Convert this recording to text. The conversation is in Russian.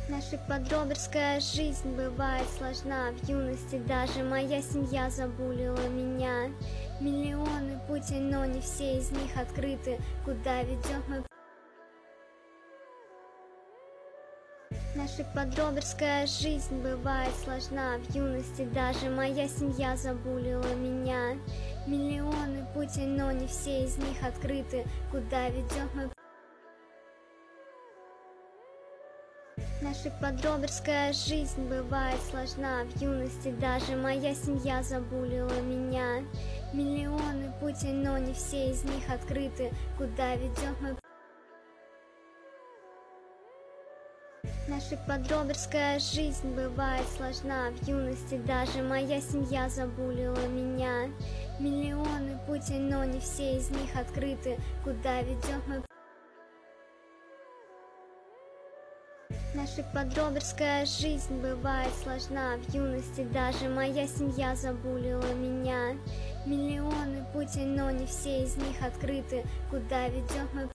Наша подростковая жизнь бывает сложна. В юности даже моя семья забулила меня. Миллионы путей, но не все из них открыты. Куда ведет мой... Наша подростковая жизнь бывает сложна. В юности даже моя семья забулила меня. Миллионы путей, но не все из них открыты. Куда ведет мой... Наша подростковая жизнь бывает сложна. В юности даже моя семья забулила меня. Миллионы путей, но не все из них открыты. Куда ведет мой... Наша подростковая жизнь бывает сложна. В юности даже моя семья забулила меня. Миллионы путей, но не все из них открыты. Куда ведет мой... Наша подростковая жизнь бывает сложна. В юности даже моя семья забулила меня. Миллионы путей, но не все из них открыты. Куда ведет мой...